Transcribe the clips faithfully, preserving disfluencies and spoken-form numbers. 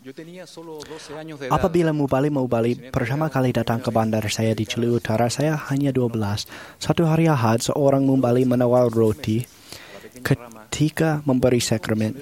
Apabila mubali-mubali pertama kali datang ke bandar saya di Chile Utara, saya hanya dua belas. Satu hari Ahad, seorang mubali menawar roti ketika memberi sakramen.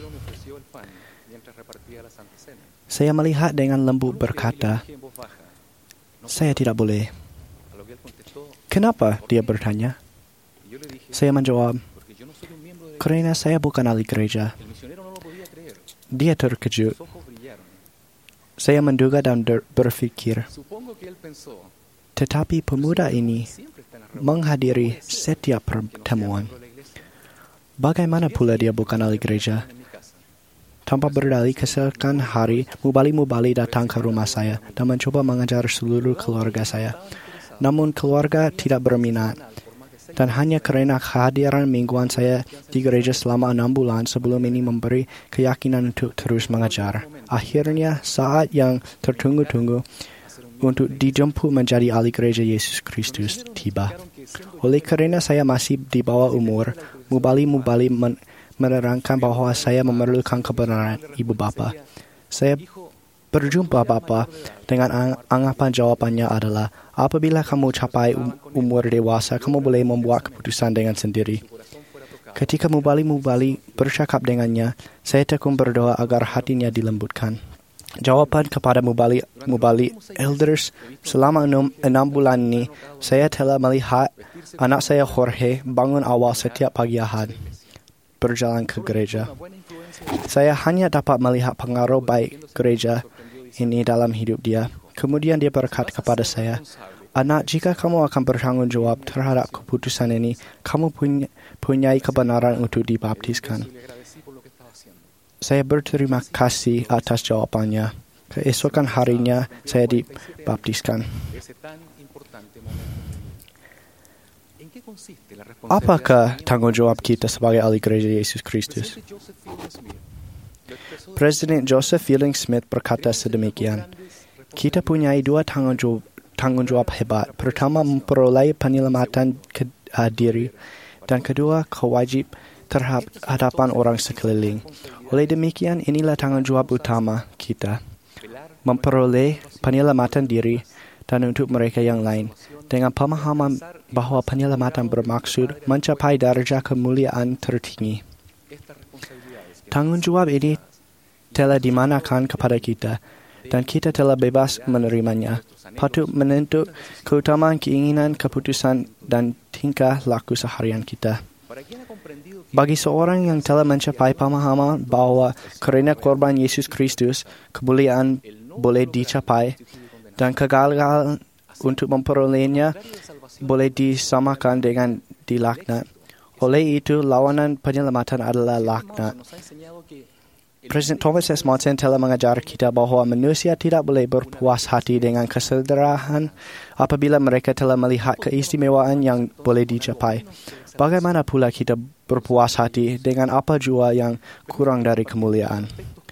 Saya melihat dengan lembut berkata, "Saya tidak boleh." "Kenapa?" dia bertanya. Saya menjawab, "Kerana saya bukan ahli gereja." Dia terkejut. Saya menduga dan berfikir, tetapi pemuda ini menghadiri setiap pertemuan. Bagaimana pula dia bukan ahli gereja? Tanpa berdalih, keesokan hari, mubali-mubali datang ke rumah saya dan mencoba mengajar seluruh keluarga saya. Namun keluarga tidak berminat. Dan hanya kerana kehadiran mingguan saya di gereja selama enam bulan sebelum ini memberi keyakinan untuk terus mengajar. Akhirnya, saat yang tertunggu-tunggu untuk dijemput menjadi ahli gereja Yesus Kristus tiba. Oleh kerana saya masih di bawah umur, mubali-mubali men- menerangkan bahawa saya memerlukan kebenaran ibu bapa. Saya berjumpa bapa dengan ang- anggapan jawabannya adalah, apabila kamu capai um- umur dewasa, kamu boleh membuat keputusan dengan sendiri. Ketika mubali-mubali bercakap dengannya, saya tekun berdoa agar hatinya dilembutkan. Jawapan kepada mubali-mubali elders, selama enam, enam bulan ini, saya telah melihat anak saya Jorge bangun awal setiap pagi Ahad, berjalan ke gereja. Saya hanya dapat melihat pengaruh baik gereja ini dalam hidup dia. Kemudian dia berkata kepada saya, "Anak, jika kamu akan bertanggung jawab terhadap keputusan ini, kamu punya, punya kebenaran untuk dibaptiskan." Saya berterima kasih atas jawabannya. Keesokan harinya, saya dibaptiskan. Apakah tanggung jawab kita sebagai ahli gereja Yesus Kristus? Presiden Joseph Fielding Smith berkata sedemikian, "Kita punya dua tanggung jawab, tanggung jawab hebat. Pertama, memperoleh penyelamatan ke, uh, diri, dan kedua, kewajib terhadap hadapan orang sekeliling. Oleh demikian, inilah tanggung jawab utama kita. Memperoleh penyelamatan diri dan untuk mereka yang lain, dengan pemahaman bahawa penyelamatan bermaksud mencapai darjah kemuliaan tertinggi. Tanggung jawab ini telah dimanakan kepada kita, dan kita telah bebas menerimanya. Patut menentuk keutamaan keinginan, keputusan dan tingkah laku seharian kita. Bagi seorang yang telah mencapai pemahaman bahawa kerana korban Yesus Kristus, kemuliaan boleh dicapai dan kegagalan untuk memperolehnya boleh disamakan dengan dilaknat. Oleh itu, lawanan penyelamatan adalah laknat. Presiden Thomas S. Monson telah mengajar kita bahawa manusia tidak boleh berpuas hati dengan kesederhanaan apabila mereka telah melihat keistimewaan yang boleh dicapai. Bagaimana pula kita berpuas hati dengan apa jua yang kurang dari kemuliaan?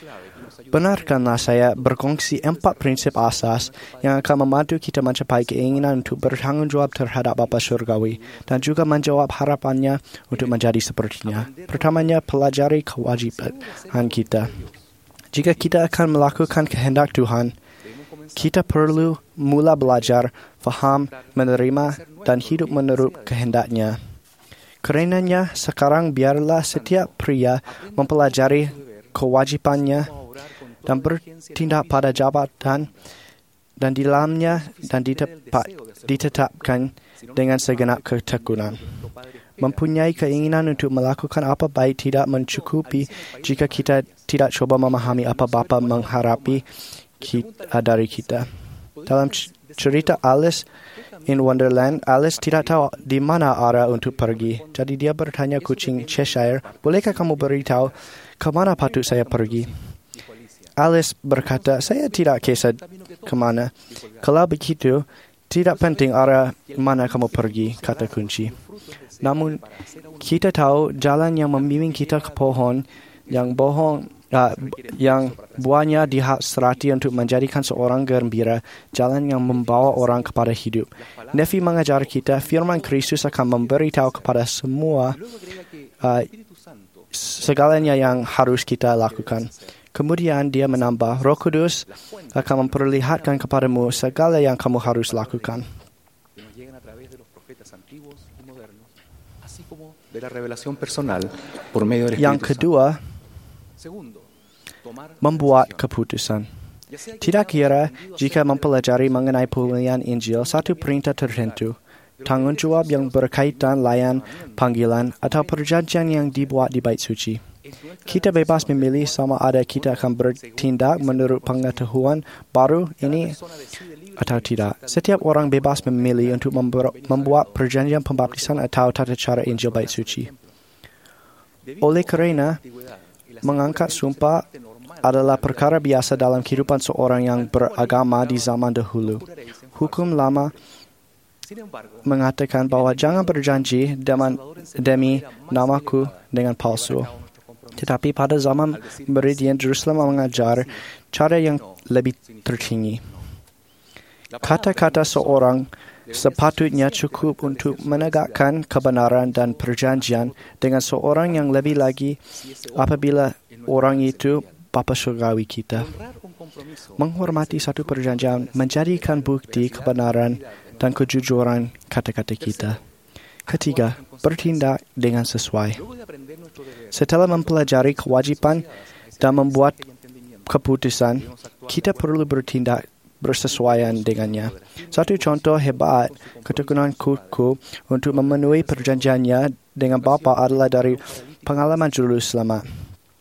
Benarkanlah saya berkongsi empat prinsip asas yang akan membantu kita mencapai keinginan untuk bertanggungjawab terhadap Bapa Surgawi dan juga menjawab harapannya untuk menjadi sepertinya. Pertamanya, pelajari kewajiban kita. Jika kita akan melakukan kehendak Tuhan, kita perlu mula belajar, faham, menerima dan hidup menurut kehendaknya. Karenanya, sekarang biarlah setiap pria mempelajari kewajibannya dan bertindak pada jabatan dan di dalamnya dan ditepat, ditetapkan dengan segenap ketekunan. Mempunyai keinginan untuk melakukan apa baik tidak mencukupi jika kita tidak coba memahami apa Bapa mengharapi kita, dari kita. Dalam cerita Alice in Wonderland, Alice tidak tahu di mana arah untuk pergi. Jadi dia bertanya kucing Cheshire, "Bolehkah kamu beritahu ke mana patut saya pergi?" Alice berkata, "Saya tidak kisah ke mana. Kalau begitu, tidak penting arah mana kamu pergi," kata kunci. Namun, kita tahu jalan yang membimbing kita ke pohon yang bohong, uh, yang buahnya dihasrati untuk menjadikan seorang gembira, jalan yang membawa orang kepada hidup. Nefi mengajar kita, firman Kristus akan memberitahu kepada semua uh, segalanya yang harus kita lakukan. Kemudian dia menambah, Roh Kudus akan memperlihatkan kepadamu segala yang kamu harus lakukan. Yang kedua, membuat keputusan. Tidak kira jika mempelajari mengenai pemulihan Injil satu perintah tertentu, tanggungjawab yang berkaitan layan, panggilan atau perjanjian yang dibuat di bait suci. Kita bebas memilih sama ada kita akan bertindak menurut pengetahuan baru ini atau tidak. Setiap orang bebas memilih untuk membuat perjanjian pembaptisan atau tata cara Injil bait suci. Oleh kerana mengangkat sumpah adalah perkara biasa dalam kehidupan seorang yang beragama di zaman dahulu. Hukum lama mengatakan bahawa jangan berjanji demi namaku dengan palsu. Tetapi pada zaman Meridian, Jerusalem mengajar cara yang lebih tertinggi. Kata-kata seorang sepatutnya cukup untuk menegakkan kebenaran dan perjanjian dengan seorang yang lebih lagi apabila orang itu Bapa Surgawi kita. Menghormati satu perjanjian menjadikan bukti kebenaran dan kejujuran kata-kata kita. Ketiga, bertindak dengan sesuai. Setelah mempelajari kewajipan dan membuat keputusan, kita perlu bertindak bersesuaian dengannya. Satu contoh hebat ketekunan kuku untuk memenuhi perjanjiannya dengan Bapa adalah dari pengalaman juru selamat.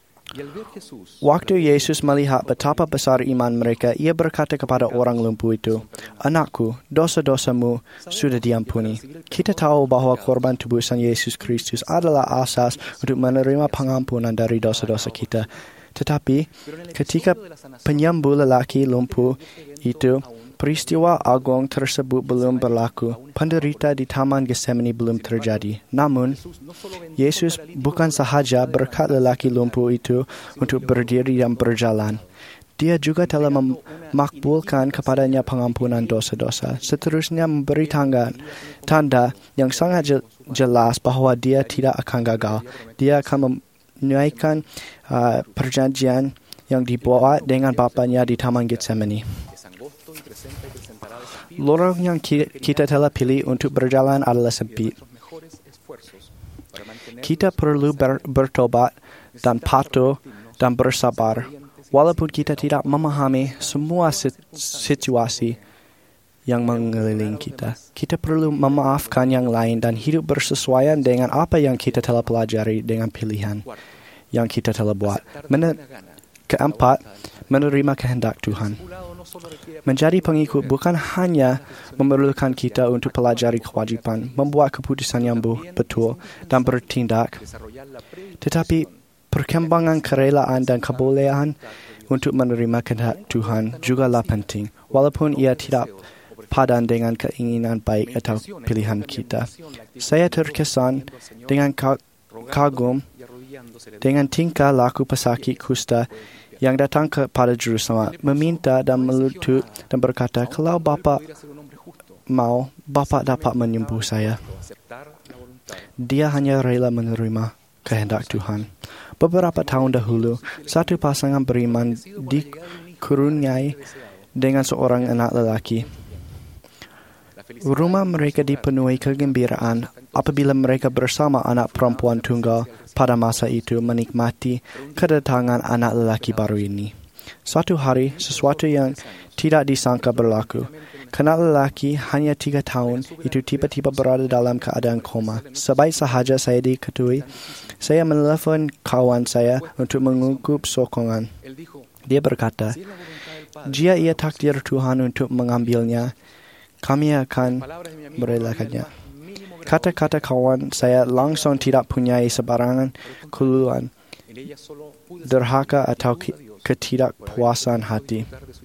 Waktu Yesus melihat betapa besar iman mereka, ia berkata kepada orang lumpuh itu, "Anakku, dosa-dosamu sudah diampuni." Kita tahu bahawa korban tebusan Yesus Kristus adalah asas untuk menerima pengampunan dari dosa-dosa kita. Tetapi, ketika penyembuh lelaki lumpuh itu, peristiwa agung tersebut belum berlaku. Penderita di Taman Getsemani belum terjadi. Namun, Yesus bukan sahaja berkat lelaki lumpuh itu untuk berdiri dan berjalan. Dia juga telah memakbulkan kepadanya pengampunan dosa-dosa. Seterusnya memberi tanda, tanda yang sangat jelas bahawa dia tidak akan gagal. Dia akan menunaikan uh, perjanjian yang dibuat dengan Bapanya di Taman Getsemani. Lorong yang kita telah pilih untuk berjalan adalah sempit. Kita perlu ber, bertobat dan patuh dan bersabar. Walaupun kita tidak memahami semua situasi yang mengelilingi kita. Kita perlu memaafkan yang lain dan hidup bersesuaian dengan apa yang kita telah pelajari dengan pilihan yang kita telah buat. Men- keempat, menerima kehendak Tuhan. Menjadi pengikut bukan hanya memerlukan kita untuk pelajari kewajipan, membuat keputusan yang betul dan bertindak, tetapi perkembangan kerelaan dan kebolehan untuk menerima kehendak Tuhan jugalah penting, walaupun ia tidak padan dengan keinginan baik atau pilihan kita. Saya terkesan dengan kagum dengan tingkah laku pesakit kusta yang datang kepada juru selamat, meminta dan melutut dan berkata, "Kalau Bapa mau, Bapa dapat menyembuh saya." Dia hanya rela menerima kehendak Tuhan. Beberapa tahun dahulu, satu pasangan beriman dikurniai dengan seorang anak lelaki. Rumah mereka dipenuhi kegembiraan apabila mereka bersama anak perempuan tunggal pada masa itu menikmati kedatangan anak lelaki baru ini. Suatu hari, sesuatu yang tidak disangka berlaku. Anak lelaki hanya tiga tahun itu tiba-tiba berada dalam keadaan koma. Sebaik sahaja saya diketahui, saya menelpon kawan saya untuk mengukup sokongan. Dia berkata, "Jika ia takdir Tuhan untuk mengambilnya, kami akan merelakannya." Kata-kata kawan saya langsung tidak punya sebarangan keluhan, derhaka atau ketidakpuasan hati.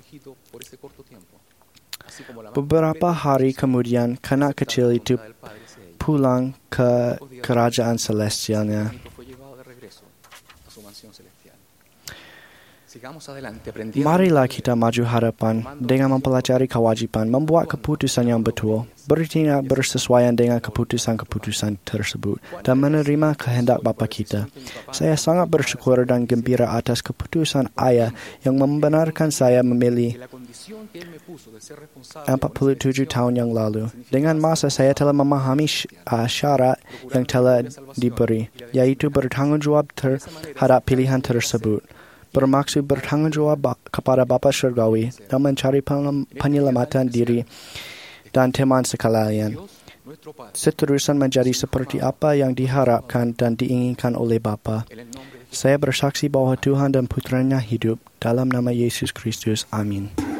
Beberapa hari kemudian, kanak kecil itu pulang ke kerajaan celestialnya. Marilah kita maju hadapan dengan mempelajari kewajipan, membuat keputusan yang betul, bertindak bersesuaian dengan keputusan-keputusan tersebut dan menerima kehendak Bapa kita. Saya sangat bersyukur dan gembira atas keputusan Ayah yang membenarkan saya memilih empat puluh tujuh tahun yang lalu. Dengan masa saya telah memahami syarat yang telah diberi, yaitu bertanggungjawab terhadap pilihan tersebut, bermaksud bertanggungjawab kepada Bapa Syurgawi dan mencari penyelamatan diri dan teman sekalian. Seterusnya menjadi seperti apa yang diharapkan dan diinginkan oleh Bapa. Saya bersaksi bahwa Tuhan dan Putranya hidup. Dalam nama Yesus Kristus. Amin.